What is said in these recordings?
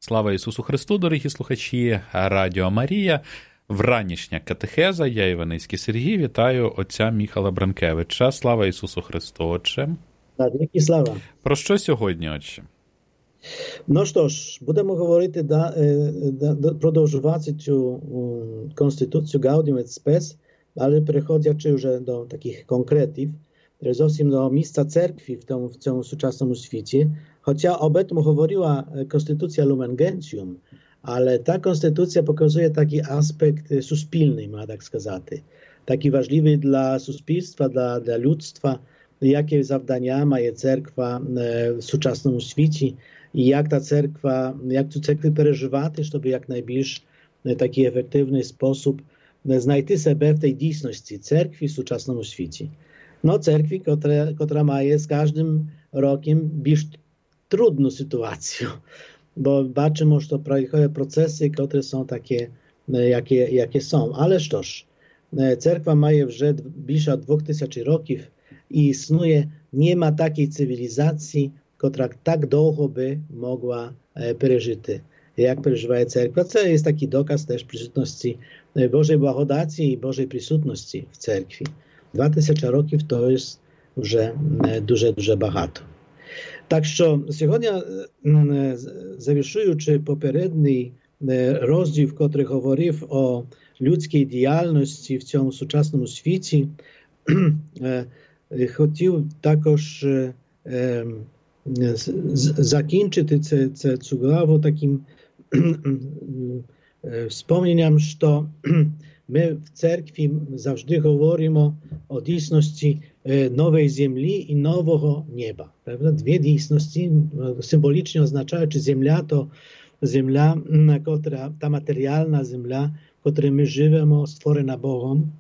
Слава Ісусу Христу, дорогі слухачі Радіо Марія. Вранішня катехеза, я Іваницький Сергій, вітаю отця Міхала Бранкевича. Слава Ісусу Христу, отче. Віки слава. Про що сьогодні, отче? Ну що ж, будемо говорити, продовжувати цю конституцію Gaudium et Spes, але переходячи вже до таких конкретів, зовсім до місця церкви в цьому сучасному світі. Хоча об этом говорила конституція Lumen Gentium, але та конституція показує такий аспект суспільний, можна так сказати. Такий важливий для суспільства, для людства, jakie завдання має церква в сучасному світі, і як цю церкву переживати, щоб якнайбільш такий ефективний спосіб знайти себе в тій дійсності церкви в сучасному світі. No церкві, котра має з кожним роком більш трудну ситуацію, бо бачимо, що проходять процеси, котрі są takie, jakie są. Ale що ж, церква має вже більше 2000 років і існує, nie ma takiej cywilizacji, która tak długo by mogła пережити, jak переживає церква. Це є такий доказ теж присутності Божої благодаті і Божої присутності в церкві. 2000 років то є вже дуже багато. Так що сьогодні, завершуючи попередній розділ, котрий говорив о людській діяльності в цьому сучасному світі, хотів також закінчити цю главу таким wspomnieniem, що ми в церкві завжди говоримо о дійсності нової землі і нового неба. Правда? Дві дійсності символічно означають, що земля то земля, та матеріальна земля, в котрій ми живемо, створена Богом.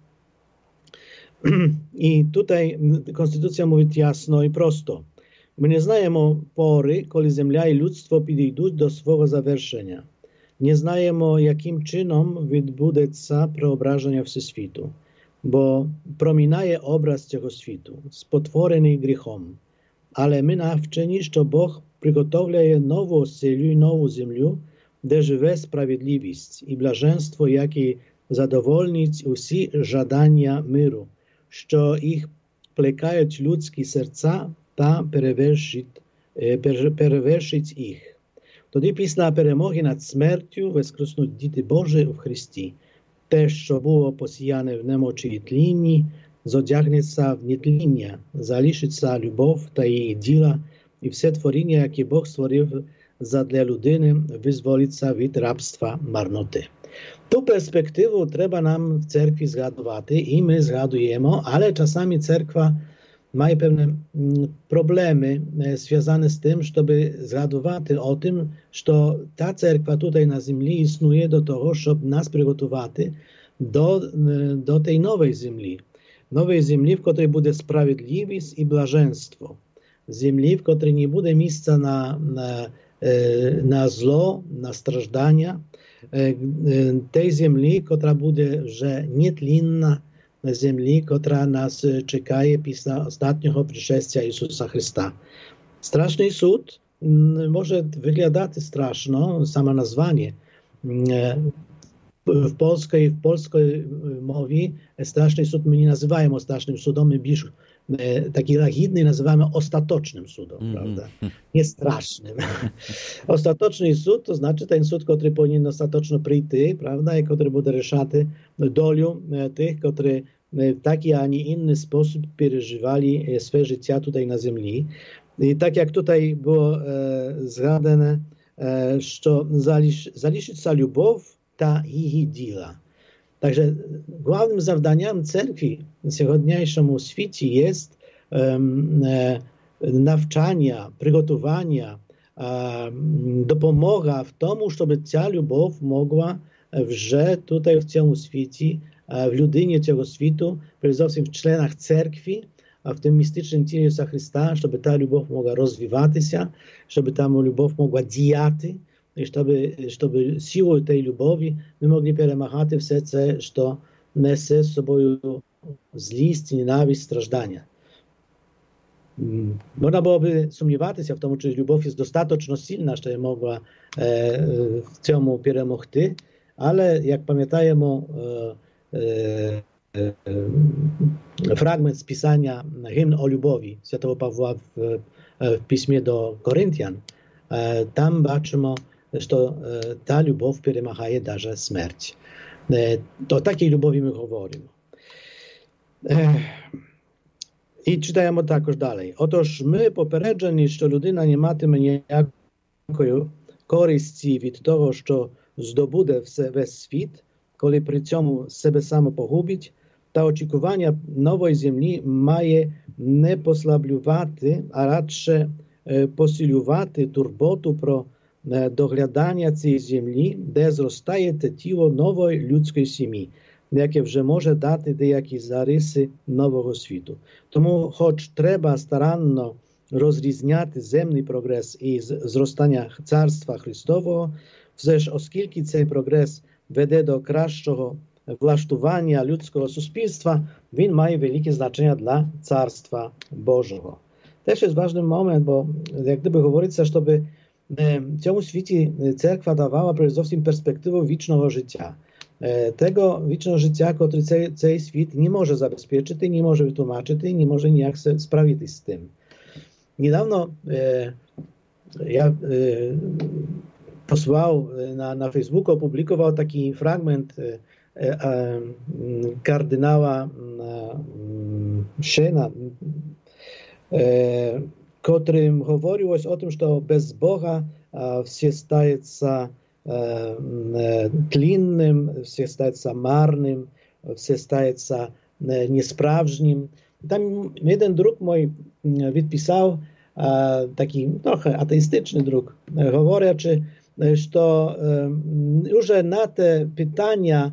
І тут Конституція мовить ясно і просто. Ми не знаємо пори, коли земля і людство підійдуть до свого завершення. Nie znajemy, jakim czynom відбудеться преображення всесвіту, бо промінає образ цього світу, спотворений гріхом. Але ми навчені, що Бог приготовляє нову оселю і нову землю, де живе справедливість і блаженство, яке задовольнить усі жадання миру, що їх плекають людські серця та перевершить їх. Тоді після перемоги над смертю воскреснуть діти Божі в Христі. Те, що було посіяне в немочі і тлінні, зодягнеться в нетління, залишиться любов та її діла, і все творіння, яке Бог створив задля людини, визволиться від рабства марноти. Ту перспективу треба нам в церкві згадувати, і ми згадуємо, але czasami церква mає pewne problemy związane z tym, żeby zgadywać o tym, że ta cerkwa tutaj na ziemi istnieje do tego, żeby nas przygotować do tej nowej ziemi. Nowej ziemi, w której będzie sprawiedliwość i błażeństwo. Ziemi, w której nie będzie miejsca na zło, na strażdania. Tej ziemi, która będzie że nietlinna, землі, котра нас чекає після останнього пришестя Ісуса Христа. Страшний суд може виглядати страшно, саме названня. В польській мові страшний суд ми не називаємо страшним судом, ми більш такий лагідний називаємо остаточним судом, правда? Не страшним. Остаточний суд, то значить ten суд, який повинен остаточно прийти, правда, і який буде рішати долю тих, котрі в такий, а не інший спосіб переживали своє життя тут на землі. І так, як тут було згадане, що залишиться любов та її діла. Także głównym zadaniem cerkwi w dzisiejszym świecie jest nawczania, przygotowania, dopomoga w tym, żeby ta любов mogła вже tutaj w tym świecie, w ludynie tego światu, przede wszystkim w członach cerkwi, a w tym mistycznym ciele Jezusa Chrysta, żeby ta любов mogła rozwijać się, żeby ta любов mogła działać, i żeby siłą tej lubowi my mogli перемагати все це, що несе з собою злість, ненависть, страждання. Można byłoby сумніватися в тому, чи любов є достатньо сильна, що могла в цьому перемогти, але, як пам'ятаємо, fragment z pisania Hymn o любові Святого Павла в письмі до Коринтян, там бачимо, що та любов перемагає навіть смерть. О такій любові ми говоримо. І читаємо також далі. Отож, ми попереджені, що людина не матиме ніякої користі від того, що здобуде весь світ, коли при цьому себе само погубить, та очікування нової землі має не послаблювати, а радше посилювати турботу про доглядання цієї землі, де зростає те тіло нової людської сім'ї, яке вже може дати деякі зариси нового світу. Тому, хоч треба старанно розрізняти земний прогрес і зростання Царства Христового, все ж, оскільки цей прогрес веде до кращого влаштування людського суспільства, він має велике значення для Царства Божого. Теж є важливий момент, бо, як gdyby говориться, щоб w цьому світі церква давала перед зовсім перспективу вічного життя. Tego wiecznego życia, który цей світ не може забезпечити, не може витлумачити, не може ніяк справитись з тим. Недавно я posłał na Facebooku, opublikował taki fragment kardynała Szena, którym mówiłeś o tym, że bez Boga все стается тлінним, все стається марним, все стається несправжнім. Там один друг мій відписав, такий трохи атеїстичний друг, говорячи, що вже на те питання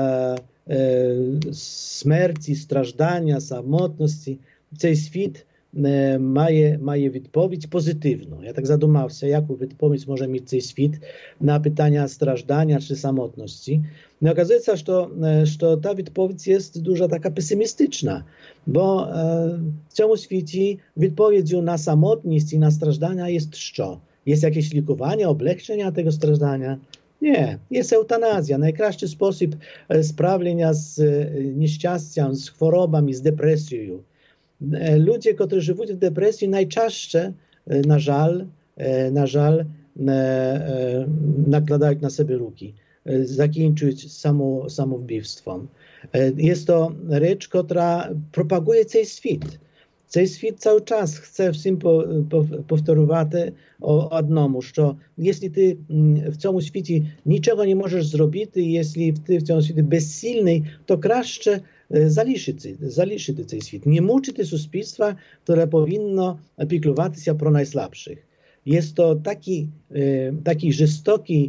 смерті, страждання, самотності, цей світ має відповідь позитивну. Я так задумався, яку відповідь може мати цей світ на питання страждання чи самотності. Не оказується, що та відповідь є дуже така песимістична, бо в цьому світі відповіддю на самотність і на страждання є що? Є якесь лікування, облегчення того страждання? Nie, jest eutanazja. Najkraszszy sposób sprawienia z nieszczęściem, z chorobami, z depresją. Ludzie, którzy żyją w depresji, najczęściej, na żal, nakładają na siebie ruki, zakończają samobójstwem. Jest to rzecz, która propaguje cały świat. Цей світ cały czas chce всім повторювати одному, що якщо ти в цьому світі нічого не можеш зробити, якщо ти в цьому світі безсильний, то краще залишити цей світ. Не мучити суспільство, które powinno піклуватися про найслабших. Jest to taki жорстокий,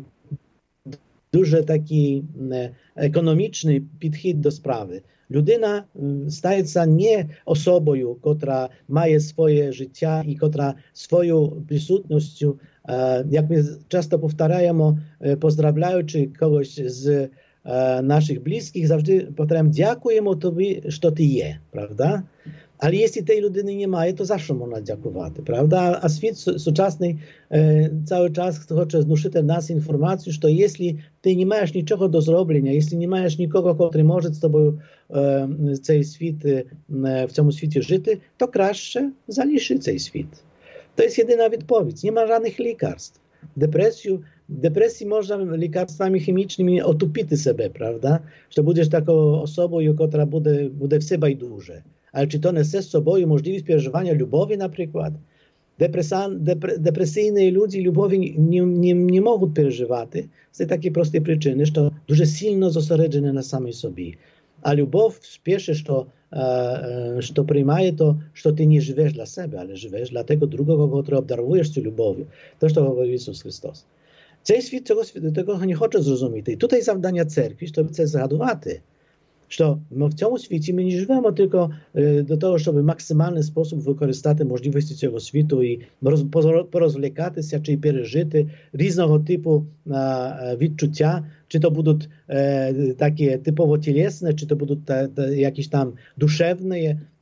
дуже такий економічний підхід до справи. Людина стається не особою, котра має своє життя і котра свою присутністю, як ми часто повторяємо, поздравляючи когось з наших близьких, завжди повторяємо, дякуємо тобі, що ти є, правда? Але якщо тієї людини немає, то за що можна дякувати, правда? А світ сучасний cały час хоче знушити в нас інформацію, що якщо ти не маєш нічого до зроблення, якщо не маєш нікого, котрий може з тобою цей світ, в цьому світі жити, то краще залиши цей світ. To jest jedyna відповідь. Nie ma żadnych lekarstw. Depresji można lekarstwami chemicznymi otupити себе, правда? Що будеш такою особою, котра буде все байдуже. Ale czy to nese z sobą możliwość przeżywania lubowi na przykład? Depresyjni ludzie lubowi nie mogą przeżywać z takiej prostej przyczyny, że дуже silno zosереджені na samej sobie. A lubow spieszy, że przyjmuje to, że ty nie żyjesz dla siebie, ale żyjesz dla tego drugiego, który obdarujesz cię lubowią. To, co mówi Jezus Chrystus. Цей світ tego nie chce zrozumieć. I tutaj завдання церкви, żeby це згадувати. Що в цьому світі ми не живемо тільки до того, щоб в максимальний спосіб використати можливості цього світу і порозвлікатися чи пережити різного типу відчуття, чи то будуть такі типово тілесні, чи то будуть якісь там душевні.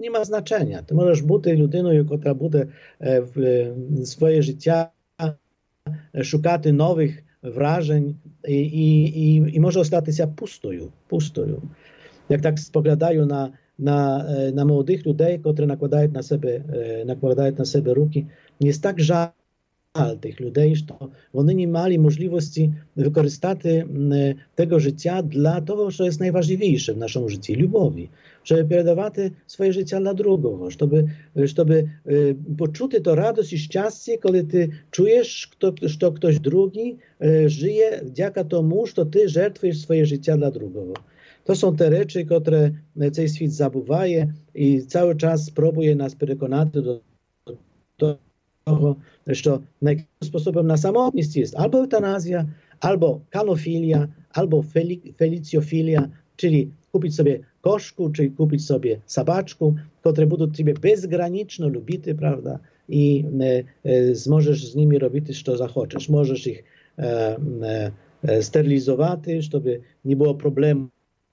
не має значення. Ти можеш бути людиною, яка буде в своє життя шукати нових вражень і може остатися пустою. Як так споглядаю на молодих людей, котрі накладають на себе руки, є так жаль тих людей, що вони не мали можливості використати tego життя для того, що є найважливіше в нашому житті – любові. Щоб передавати своє життя для другого, щоб почути ту радість і щастя, коли ти чуєш, що хтось другий żyje дяка тому, що ти жертвуєш своє життя для другого. To są te rzeczy, które цей світ забуває і cały czas próbuje nas переконати до того, що найкращим способом на самотність є або евтаназія, або канофілія, або феліціофілія, czyli kupić sobie koszku, czy kupić sobie sabaczku, które będą ciebie bezgranicznie lubić, prawda? I możesz z nimi robić, co zachodzisz. Możesz ich sterylizować, żeby nie było problemów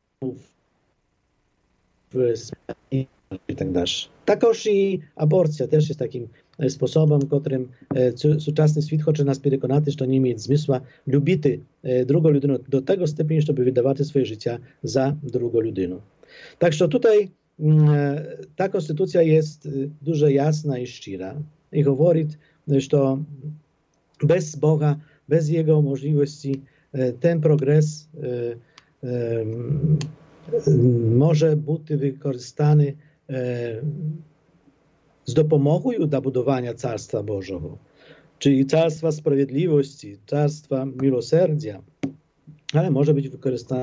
i tak dalej. Takoż i aborcja też jest takim sposobem, którym współczesny świat chce nas przekonać, że nie ma sensu lubić drugą ludzinę do tego stopnia, żeby wydawać swoje życie za drugą ludzinę. Także tutaj ta konstytucja jest dużo jasna i szczera i mówi, że bez Boga, bez Jego możliwości ten progres może być wykorzystany z dopomogą do budowania Carstwa Bożego, czyli Carstwa Sprawiedliwości, Carstwa Miłosierdzia, ale może być wykorzystany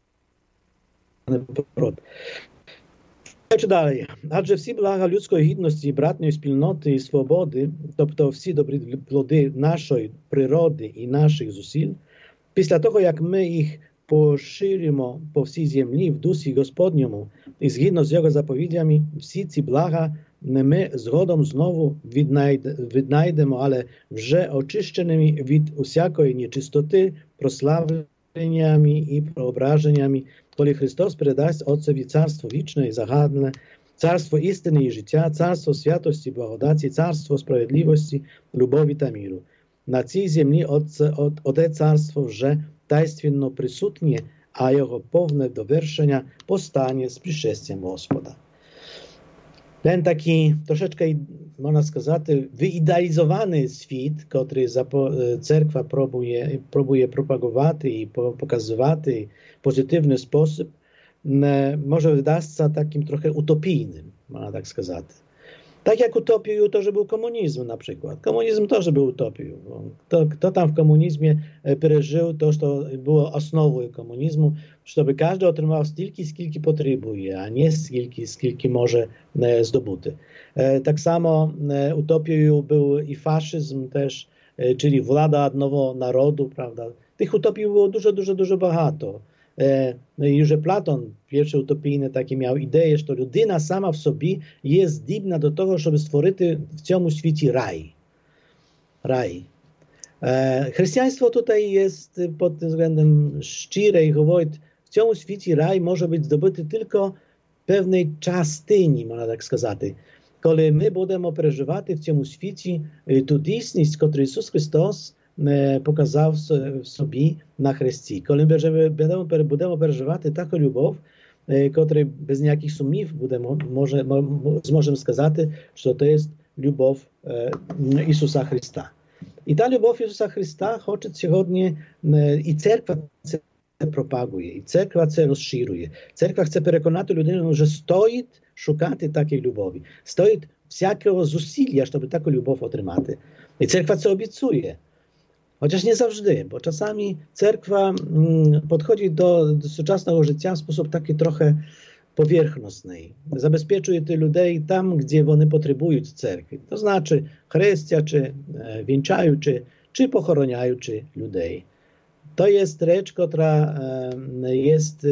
dalej. Адже всі блага людської гідності, братньої спільноти і свободи, тобто всі добрі плоди нашої природи і наших зусиль, після того, як ми їх поширимо по всій землі в дусі Господньому і згідно з його заповідями, всі ці блага ми згодом знову віднайдемо, але вже очищеними від усякої нечистоти, прославленнями і преображеннями, коли Христос передасть Отцеві царство вічне і загадне, царство істини і життя, царство святості, благодаті, царство справедливості, любові та миру. На цій землі оте царство вже тайственно присутнє, а його повне довершення постане з пришестям Господа. Ten taki troszeczkę, można сказати, wyidealizowany świat, który cerkwa próbuje propagować i pokazywać w pozytywny sposób, może wydać się takim trochę utopijnym, można tak сказать. Tak jak utopił to, że był komunizm na przykład. Komunizm też był utopił. Kto tam w komunizmie przeżył to, co było osnową komunizmu, żeby każdy otrzymał stільки, скільки potrzebuje, a nie skільки może zdobyty. Tak samo utopił był i faszyzm też, czyli władza одного narodu, prawda? Tych utopii było dużo багато. Już Platon, pierwszy utopijny, taki miał ideę, że ludyna sama w sobie jest zdібна do tego, żeby stworzyć w całym świecie raj. Chrześcijaństwo tutaj jest pod tym względem szczere i mówi, w całym świecie raj może być zdobyty tylko pewnej частині, można tak сказати. Коли ми будемо переживати в цьому світі ту дійсність, яку Ісус Христос показав в собі на хресті. Коли будемо переживати таку любов, котрий без ніяких сумнів зможемо сказати, що це є любов Ісуса Христа. І та любов Ісуса Христа хоче сьогодні, і церква це пропагує, і церква це розширює. Церква хоче переконати людину, що стоїть шукати такої любові, стоїть всякого зусилля, щоб таку любов отримати. І церква це обіцяє. Chociaż nie zawsze, bo czasami cerkwa podchodzi do współczesnego życia w sposób taki trochę powierzchowny. Zabezpieczuje tych ludzi tam, gdzie oni potrzebują cerkwi. To znaczy chrestia, czy wieńczają, czy pochoroniają ludzi. To jest rzecz, która jest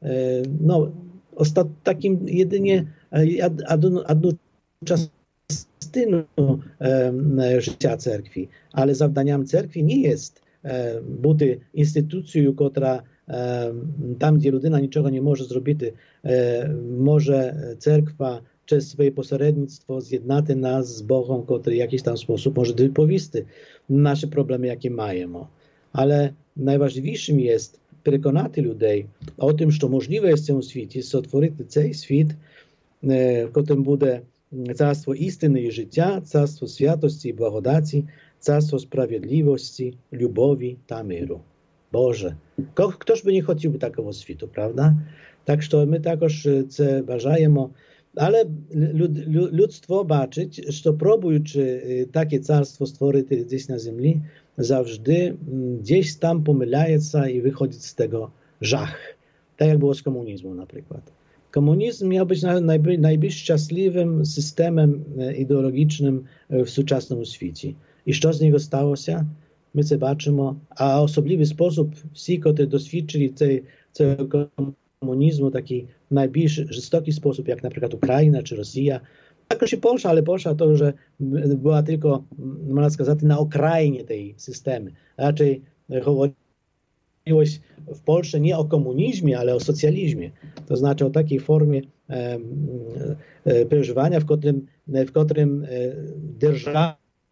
takim jedynie jedną частину życia cerkwi, ale zadaniem cerkwi nie jest бути instytucją, która tam, gdzie ludyna niczego nie może zrobić, może cerkwa через своє посередництво з'єднати нас з Богом, котрий в якийсь там спосіб може відповісти на наші проблеми, які маємо. Але найважливішим є переконати людей о тим, що можливо є в цьому світі створити цей світ, в котрим буде царство істини і життя, царство святості і благодаті, царство справедливості, любові та миру. Боже, хто ж би не хотів такого світу, правда? Так що ми також це бажаємо. Але людство бачить, що пробуючи таке царство створити десь на землі, завжди gdzieś tam pomylaється і виходить з tego żach. Tak jak było z komunizmu na przykład. Komunizm miał być najbardziej szczęśliwym systemem ideologicznym w współczesnym świecie. I co z niego stało się? My to baczymy, a osobliwy sposób wszyscy, którzy doświadczyli tego komunizmu, taki najbardziej żestoki sposób, jak na przykład Ukraina czy Rosja, також і Польща, але Польща to, że była tylko, można сказати, na okrainie tej systemy. Raczej mówiłeś w Polsce nie o komunizmie, ale o socjalizmie. To znaczy o takiej formie przeżywania, w którym держава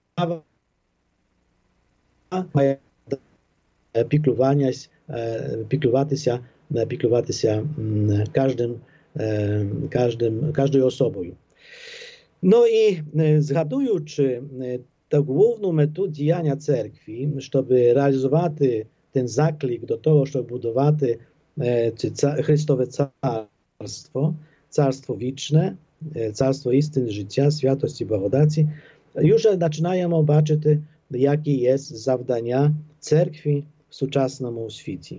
має піклуватися każdою особою. No i zgaduючи tę główną metodę działania cerkwi, żeby realizować ten zaklик do tego, żeby budować Chrystowe Carstwo wieczne, Carstwo istny życia, świętości i blagodaci, już zaczynają zobaczyć, jakie jest zadania cerkwi w współczesnym świecie.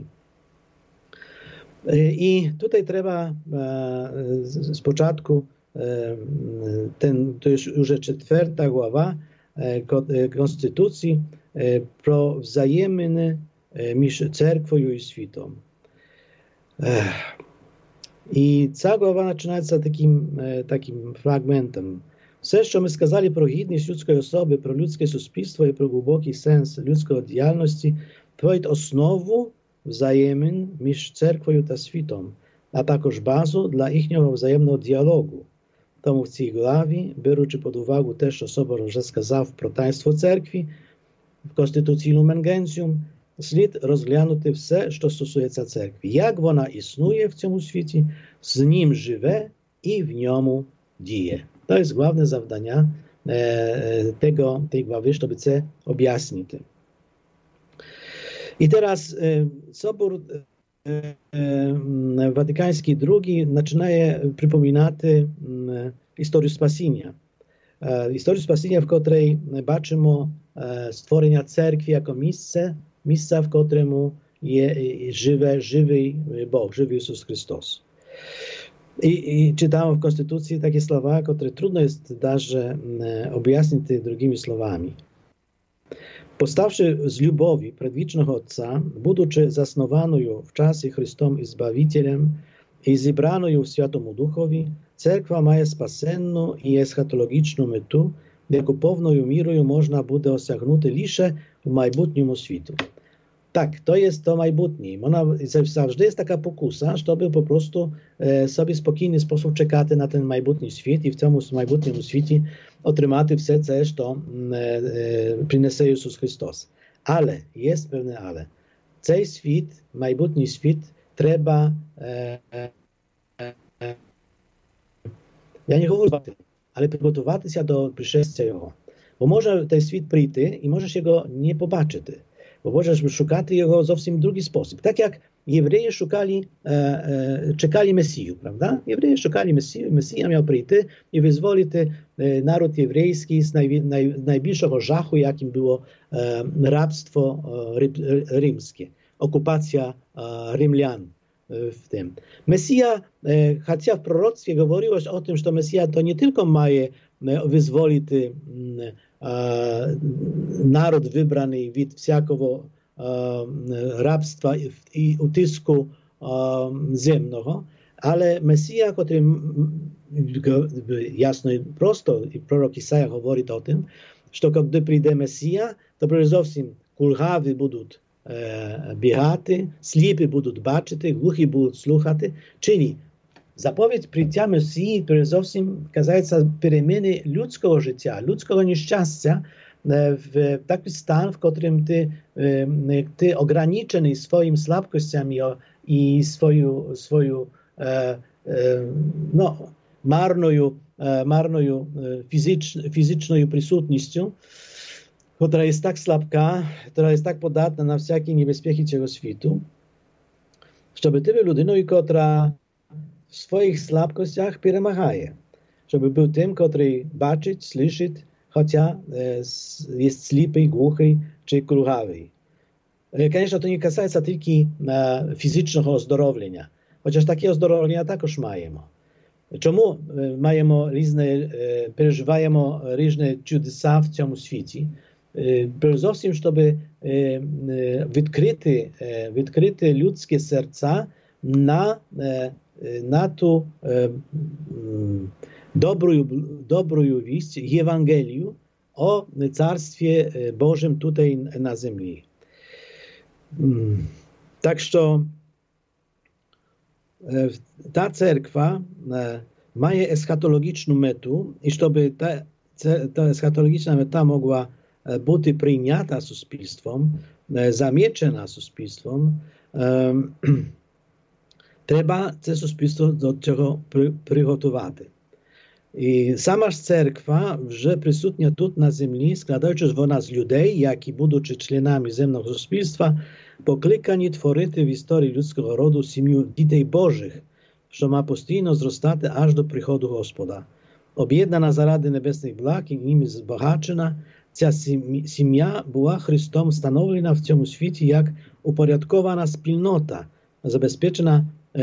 I tutaj trzeba z początku to już 4 głowa Konstytucji pro wzajemny między cerkwią i światą. I cała głowa zaczyna się takim fragmentem. Все, що ми сказали про гідність людської особи, про людське суспільство і про глибокий сенс людської діяльності, творить основу взаємин між церквою та світом, а також базу для їхнього взаємного діалогу. Тому в цій главі, беручи під увагу те, що Собор вже сказав про таїнство церкви, в Конституції Lumen Gentium, слід розглянути все, що стосується церкви. Як вона існує в цьому світі, з ним живе і в ньому діє. To jest główne zadanie tej głowy, żeby to objaśnić. I teraz Sobór Watykański II zaczyna przypominać historię spasienia. Historię spasienia, w której baczymy stworzenia cerkwi jako miejsca, w którym żywy Bóg, żywy Jezus Chrystus. I czytamy w Konstytucji takie słowa, które trudno jest даже objaśnić drugimi słowami. Postawszy z lubowi predwiecznego Ojca, будучи заснованою в часі Христом і Збавителем і зібраною в Святому Духові, церква має спасенну і есхатологічну мету, яку повною мірою можна буде осягнути лише в майбутньому світу. Tak, to jest to майбутнє. Zawsze jest taka pokusa, żeby po prostu sobie w spokojny sposób czekać na ten майбутній świat i w tym майбутньому świecie otrzymać wszystko, co przyniesie Jezus Chrystus. Ale, jest pewne ale. Цей świat, майбутній świat, trzeba ja nie mówię o tym, ale przygotować się do przyjścia Jego. Bo może ten świat przyjść i możesz jego nie zobaczyć. Bo możesz szukać jego w zupełnie drugi sposób. Tak jak Jewreje czekali Mesję, prawda? Jewreje szukali Mesję, Mesja miał przyjść i wyzwolić naród jewryjski z najbliższego żachu, jakim było rabstwo rzymskie, okupacja Rzymian w tym. Mesja, chociaż w proroctwie mówiłeś o tym, że Mesja to nie tylko ma wyzwolić naród wybrany od wszelkiego rabstwa i utysku ziemnego, ale Mesja, który jasno i prosto, i prorok Isaja mówi o tym, że kiedy przyjdzie Mesja, to przede wszystkim kulhawy będą biegać, ślepy będą baczyć, głuchi będą słuchać, czyli Заповідь приття Месії передусім казається переміни людського життя, людського нещастя в такий стан, в котрим ти ограничений своїм слабкостями і свою marnою fizyczną присутністю, która jest tak slabka, która jest tak podatna na всякі небезпеки цього світу, щоб ти був людиною, котра в своїх слабкостях перемагає, щоб був тим, котрий бачить, слышить, хоча є сліпий, глухий чи кругавий. Звісно, to nie касається тільки фізичного оздоровлення, хоча ж таке оздоровлення також маємо. Чому маємо переживаємо різні чудеса в цьому світі? Передусім, щоб відкрити людське серця на ту добрую вість, Євангелію о Царстві Божим тут на землі. Так що ta cerkwa ma eschatologiczną metę i żeby ta eschatologiczna meta mogła być przyjęta suspilstwem, zamieczona suspilstwem, trzeba to suspilstwo do tego przygotować. I sama cerkwa, że przysutnia tu na ziemi, składając wona z ludzi, jak i будучи członami земного суспільства, покликані творити в історії людського роду сім'ю дітей Божих, що має постійно зростати аж до приходу Господа. Об'єднана заради небесних благ і ними збагачена, ця сім'я була Христом встановлена в цьому світі як упорядкована спільнота, забезпечена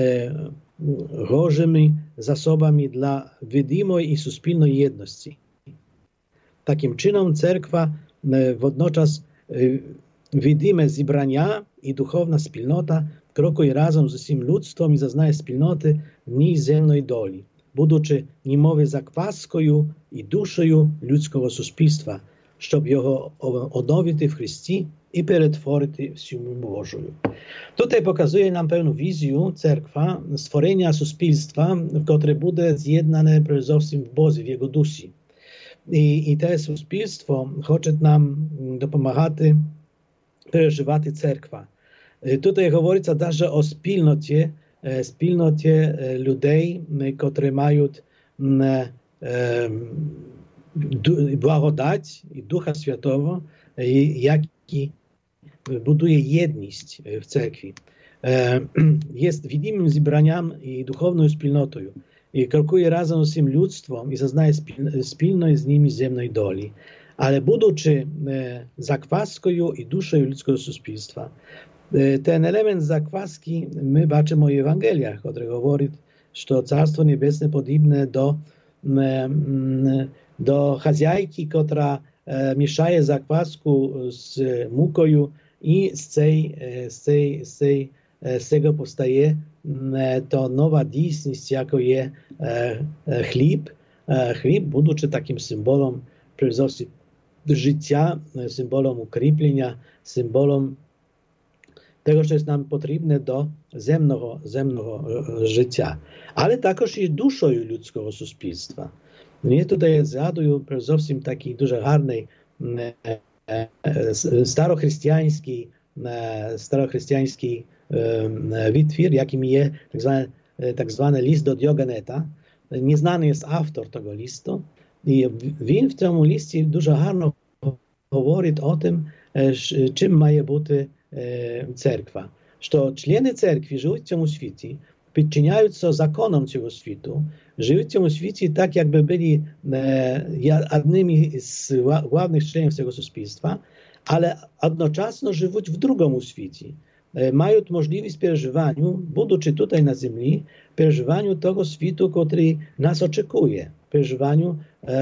Божими засобами для видимої і суспільної єдності. Таким чином, церква водночас widime zbrania i duchowna wspólnota krokuje razem z усім людством і зазнає спільноти в ній земної долі, будучи німови закваскою і душею людського суспільства, щоб його оновити в Христі і перетворити в сім'ю Божою. Тут показує нам певну візію церква створення суспільства, в котре буде з'єднане передусім в Бозі, в Його дусі. І те суспільство хоче нам допомагати переживати церква. Tutaj говориться навіть о спільноті людей, котрі мають благодать і Духа Святого, який будує єдність в церкві. Є відомим зібранням і духовною спільнотою. І крокує разом з усім людством і зазнає спільної з ними земної долі. Ale будучи закваскою і душею людського суспільства. Ten element zakwaski my бачимо в Євангеліях, котрий говорить, що Царство Небесне подібне до хазяйки, котра мішає закваску з мукою, і з цього постає то нова дійсність, яко є хліб. Хліб, будучи таким символом передусім життя, символом укріплення, символом tego, що нам потрібне до земного життя. Але також і душою людського суспільства. Я тут згадую передусім такий дуже гарний старохристиянський відтвір, яким є так званий лист до Діогенета. Неznaний є автор того листу. І він в цьому листі дуже гарно говорить о тим, чим має бути церква. Що члени церкви живуть в цьому світі, підчиняються законам цього світу, живуть в цьому світі так, якби були одними з головних членів цього суспільства, але одночасно живуть в другому світі. Мають можливість переживання, будучи тут на землі, переживання того світу, який нас очікує. Переживанню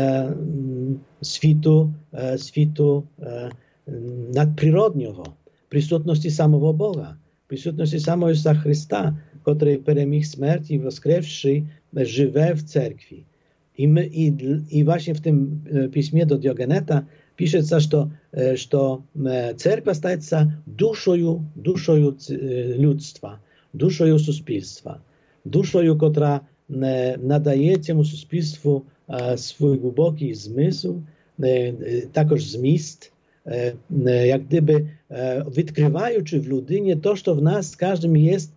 світу надприроднього, присутності самого Бога, присутності самого Ісуса Христа, котрий переміг смерть і воскресший живе в церкві. І właśnie w tym piśmie do Diogeneta piszется, że cerkwa staje się duszою ludztwa, duszою суспільства, душою, котра nadaje temu суспільству swój głęboki zmysł, також zmist, jak gdyby odkrywaючи w ludynie to, co w nas każdym jest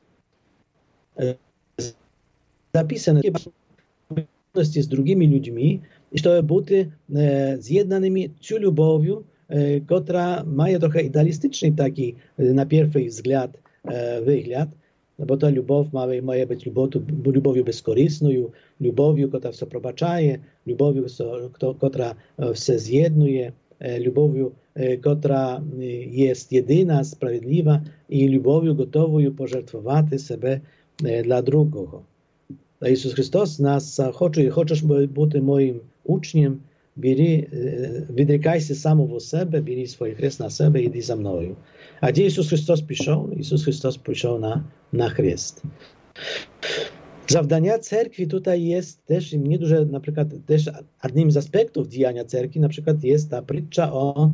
zapisane z drugimi ludźmi, i żeby być zjednanymi tą любов'ю, która ma trochę idealistyczny taki na pierwszy wzgląd wygląd, bo ta любов ma być любов'ю безкорисною, любов'ю, która все пробачає, любов'ю, która все з'єднує, любов'ю, która jest jedyna, sprawiedliwa i любов'ю готовою пожертвувати себе dla drugiego. Jezus Chrystus nas хочеш бути моїм учнем, відрікайся самого себе, бери свій хрест на себе і йди за мною. А де Ісус Христос пішов? Ісус Христос пішов на хрест. Завдання церкви tutaj jest też nie dużo, na przykład też jednym z aspektów działania cerkwi, na przykład jest ta prитча o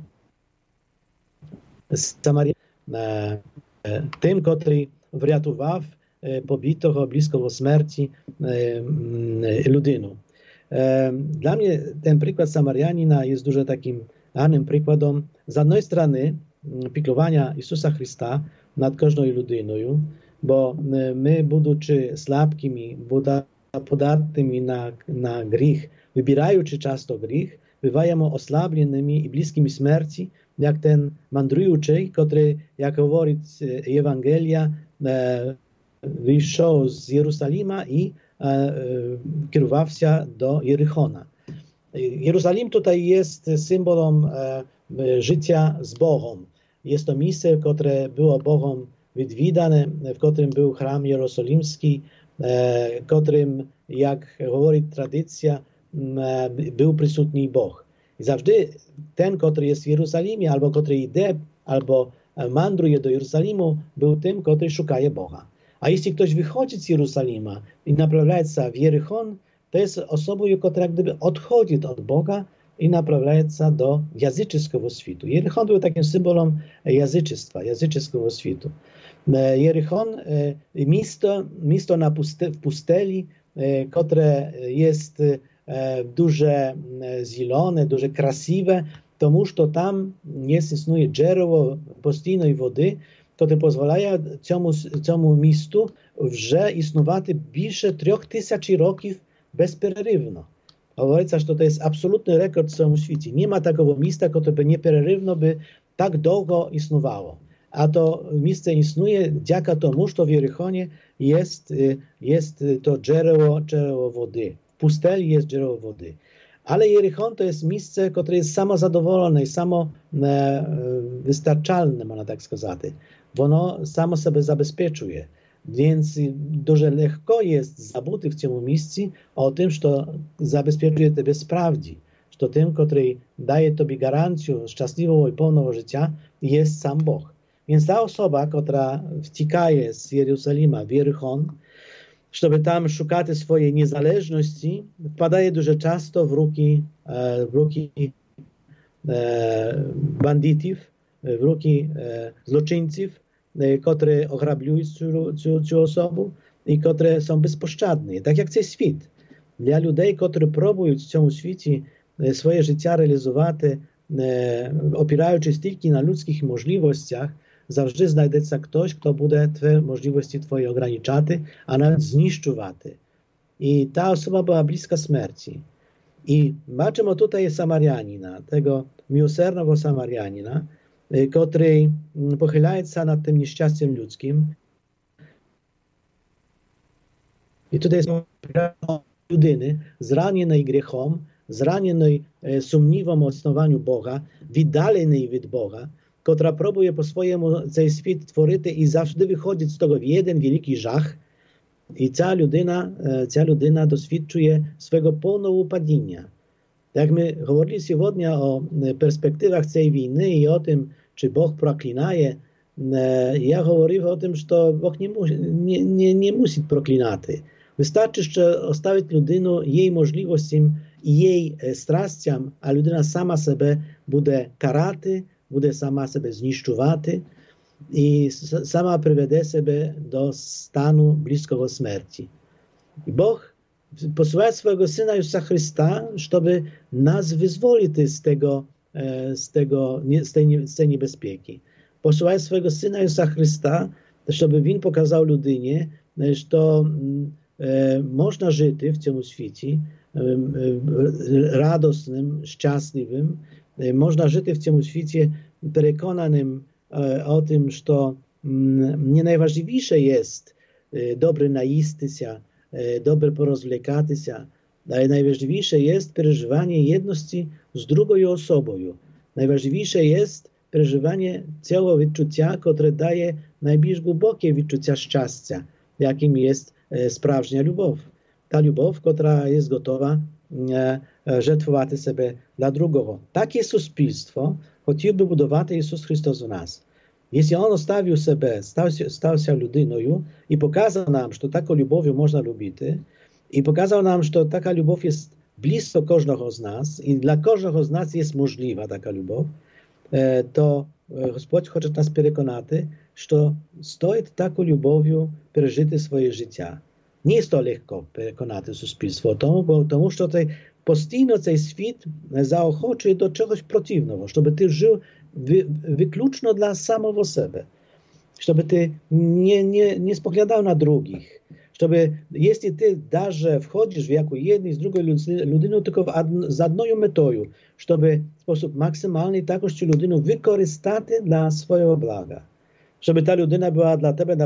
Samarii, tym, który wratował pobitego, bliskiego śmierci ludину. Dla mnie ten przykład Samarianina jest dużo takim ważnym przykładem z jednej strony piklowania Jezusa Chrysta nad każdą ludyną, bo my, будучи слабкими, podatnymi na grzech, wybierając często grzech, bywamy oslabionymi i bliskimi śmierci, jak ten mandrujący, który, jak mówi Ewangelia, wyszedł z Jerozolima i kierował się do Jerichona. Jerozolim tutaj jest symbolem życia z Bogiem. Jest to miejsce, które było Bogiem odwiedzane, w którym był chram jerozolimski, w którym, jak mówi tradycja, był przysutny Bóg. I zawsze ten, który jest w Jerozolimie, albo który idzie, albo mandruje do Jerozolimu, był tym, który szukaje Boga. A jeśli ktoś wychodzi z Jerozolima i naprawia się w Jerichon, to jest osobą, która jak gdyby odchodzi od Boga i naprawia się do jazycznego światu. Jerichon był takim symbolem jazycznego światu. Jerichon, miasto na pusteli, które jest duże zielone, duże krasiwe, тому що tam istnieje dzieło postійної wody, które pozwala цьому місту вже існувати більше 3000 років безперервно. Говориться, що to jest absolutny rekord w całym świecie. Nie ma takiego miejsca, które by nieprzerywno by tak długo istniało. A to miejsce istnieje dzięki temu, że w Jerichonie jest to dzieło wody. W pusteli jest dzieło wody. Ale Jerichon to jest miejsce, które jest samozadowolone i wystarczalne, można tak сказать. Ono samo sobie zabezpieczuje. Więc дуже легко jest забути w tym miejscu o tym, że zabezpieczuje ciebie sprawdzi. Że tym, który daje tobie gwarancję szczęśliwego i pełnego życia, jest sam Bóg. Więc ta osoba, która wciekaje z Jerozolima w Jerichon, żeby tam szukać swojej niezależności, wpadaje dużo często w ruki bandytów, w ruki zloczyńców, które ograbiają tę osobę i które są bezpośrednie. Tak jak cały świat. Dla ludzi, którzy próbują w tym świecie swoje życie realizować, opierając się tylko na ludzkich możliwościach, zawsze znajdzie się ktoś, kto będzie te możliwości twoje ograniczać, a nawet zniszczować. I ta osoba była bliska śmierci. I zobaczymy tutaj Samarianina, tego miłosiernego Samarianina, który pochylaje się nad tym nieszczęściem ludzkim. I tutaj jest ludyny zranionej grzechem, zranionej sumniwą o istnieniu Boga, wydalonej od Boga, która próbuje po swojemu ten świat tworzyć i zawsze wychodzi z tego w jeden wielki żach. I cała ludyna doświadczuje swego pełnego upadnienia. Jak my mówili dzisiaj o perspektywach tej wojny i o tym, czy Bóg proklinaje, ja mówię o tym, że Bóg nie musi proklinać. Wystarczy, że zostawić ludynę jej możliwościom i jej strasciam, a ludyna sama sobie będzie karać, będzie sama sobie zniszczować i sama przywiedzie sobie do stanu bliskiego śmierci. Бог посилає свого Сина Ісуса Христа, щоб нас визволити з цієї небезпеки. Посилає свого Сина Ісуса Христа, щоб Він показав людині, що можна жити в цьому світі радісним, щасливим, можна жити в цьому світі переконаним o tym, że nie najważniejsze jest dobrze najeść się, dobrze porozwlekać się, ale najważniejsze jest przeżywanie jedności z drugą osobą. Najważniejsze jest przeżywanie całego wyczucia, które daje najbardziej głębokie wyczucia szczęścia, jakim jest prawdziwa miłość. Ta miłość, która jest gotowa żертвувати себе dla drugiego. Takie суспільство хотів би будувати Ісус Христос у нас. Якщо Він оставив себе, стався людиною і показав нам, що таку любов'ю можна любити, і показав нам, що така любов є близько кожного з нас, і для кожного з нас є можлива така любов, то Господь хоче нас переконати, що стоїть таку любов'ю пережити своє життя. Не є то легко переконати суспільство, тому що постійно цей світ заохочує до чогось противного, щоб ти жив виключно для самого себе, щоб ти не споглядав на других, щоб, якщо ти навіть входиш в яку єдну з другою людиною, тільки з одною метою, щоб в спосіб максимальний також цю людину використати для свого блага, щоб та людина була для тебе,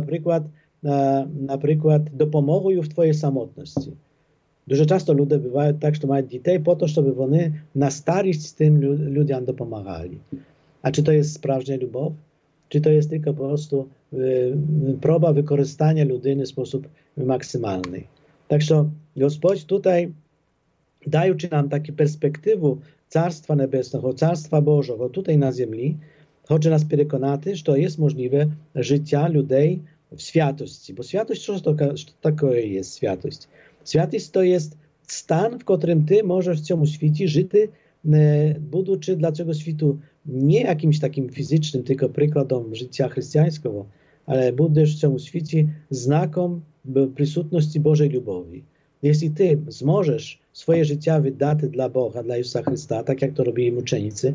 наприклад, допомогою в твоїй самотності. Дуже часто люди бувають так, що мають дітей по то, щоб вони на старість тим людям допомагали. А чи то є справжня любов? Чи то є тільки просто проба використання людини в спосіб максимальний? Так що Господь tutaj, даючи нам таку перспективу Царства Небесного, Царства Божого tutaj на землі, хоче нас переконати, що є можливе життя людей w światości, bo światość, co to jest światość? Światość to jest stan, w którym ty możesz w tym świecie żyć, будучи dla tego światu nie jakimś takim fizycznym, tylko przykładem życia chrześcijańskiego, ale będziesz w tym świecie znakom присутності Bożej любові. Jeśli ty zможesz swoje życie wydać dla Boga, dla Jezusa Chrysta, tak jak to robili muczenicy.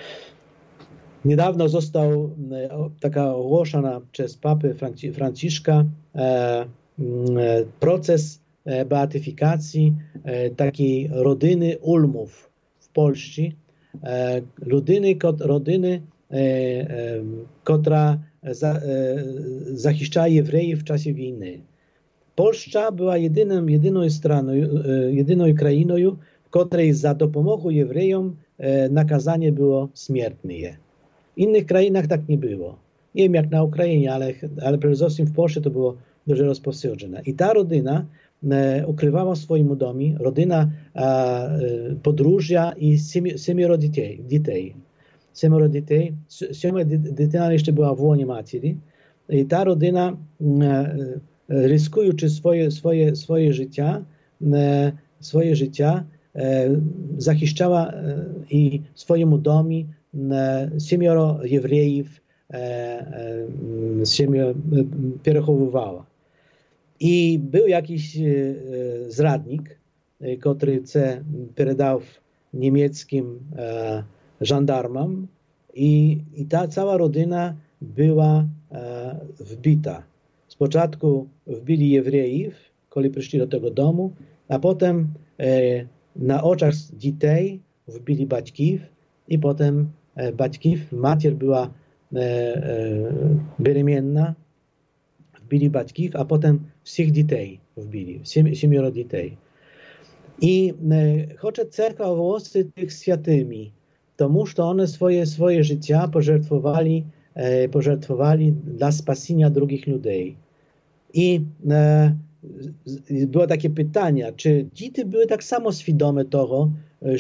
Niedawno został taka ogłoszona przez papę Franciszka proces beatyfikacji takiej rodziny Ulmów w Polsce. Rodziny, która zachiszcza Jewrejów w czasie wojny. Polska była jedyną krainą, w której za dopomogą Jewrejom nakazanie było śmiertne. W innych krainach tak nie było. Nie wiem jak na Ukrainie, ale przede wszystkim w Polsce to było дуже rozpowszechnione. I ta rodzina ukrywała w swoim domu, rodzina podróżia i 7 dzieci. 7 dzieci. 7 dzieci jeszcze była w łonie matki. I ta rodzina, ryskując swoje życie, zachiszczała i swojemu domu 7 Jewrejów przechowywała. I był jakiś zradnik, który передał niemieckim żandarmom i ta cała rodzina była wbita. Z początku wbili Jewrejów, kiedy przyszli do tego domu, a potem na oczach dzieci wbili baćków i potem baćków, mater była beremenna, wbili baćków, a potem wszystkich dzieci wbili, 7 dzieci. I choć cerkwa ogłosić tych świętymi, тому że one swoje życia pożertwowali dla spasienia drugich ludzi. I było takie pytanie, czy dzieci były tak samo świadome tego,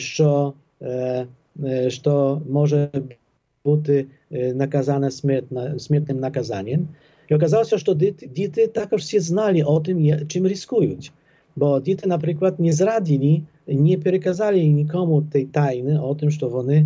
że może być nakazane śmiertnym nakazaniem. I okazało się, że dzieci także się znali o tym, czym ryskują. Bo dzieci na przykład nie zradzili, nie przekazali nikomu tej tajny o tym, że one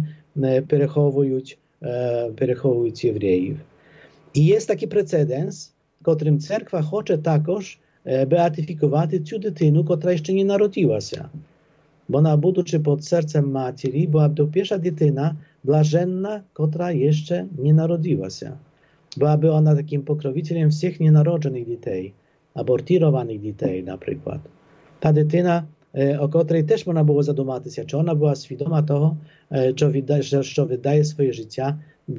przechowują Jewrejów. I jest taki precedens, w którym cerkwa chce także, beatyfікувати цю дитину, котра ще не народилася. Вона, будучи під серцем матері, була б перша дитина блаженна, котра ще не народилася. Byłaby ona takim pokroviteľom всіх ненароджених дітей, абортированих дітей, наприклад. Та дитина, о котрій теж можна було задуматися, чи вона була свідома того, що віддає своє життя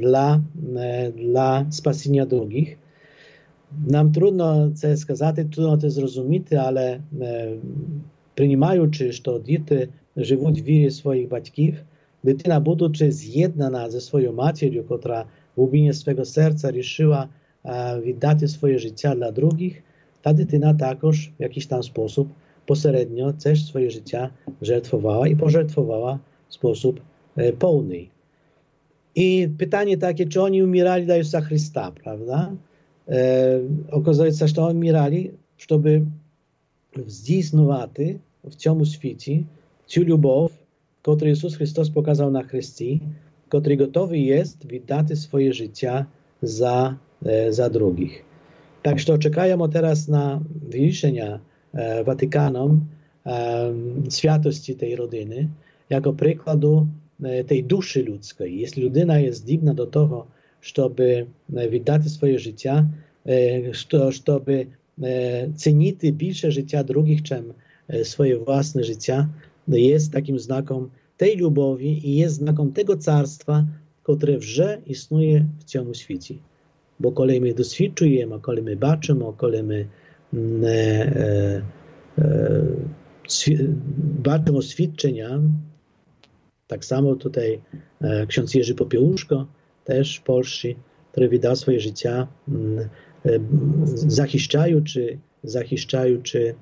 для спасіння других. Нам трудно це сказати, трудно це зрозуміти, але приймаючи, що діти живуть в вірі своїх батьків, дитина, будучи з'єднана зі своєю матір'ю, котра в глибині свого серця рішила віддати своє життя для других, та дитина також в якийсь там спосіб посередньо теж своє життя жертвувала і пожертвувала в спосіб повний. І питання таке, чи вони вмирали для Ісуса Христа, правда? Оказується, що вони вмирали, щоб здійснювати в цьому світі цю любов, яку Ісус Христос показав на хресті, котрий готовий є віддати своє життя за других. Так що чекаємо зараз на вирішення Ватиканом святості tej родини, jako przykładu tej duszy ludzkiej. Jeśli людина jest zdolna do tego, żeby віддати swoje życie, żeby cenić więcej życia drugich, czym swoje własne życie, jest takim znakiem tej lubowi i jest znakiem tego carstwa, które вже існує в цьому світі. Бо коли ми досвідчуємо, коли ми бачимо, коли ми бачимо свідчення, так само tutaj ksiądz Jerzy Popiełuszko, też w Polsce, który wydał swoje życie, zachiszczaючи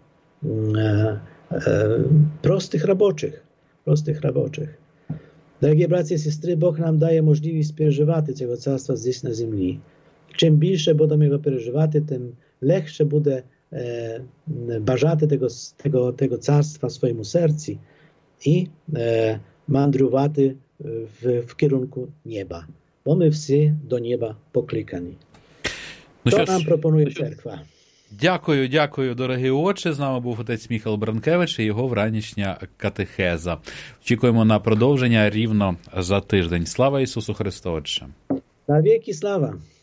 prostych roboczych. Drogie bracie i siostry, Bóg nam daje możliwość przeżywać tego carstwa здесь na ziemi. Czym bільше будемо його переживати, тим легше буде бажати tego carstwa w swoim sercu i мандрувати в kierunku nieba. Bo my всі do nieba poklикані. To nam пропонує церква. Дякую, дорогий отче. З нами був отець Міхал Бранкевич і його вранішня катехеза. Очікуємо на продовження рівно за тиждень. Слава Ісусу Христу, отче! На віки слава!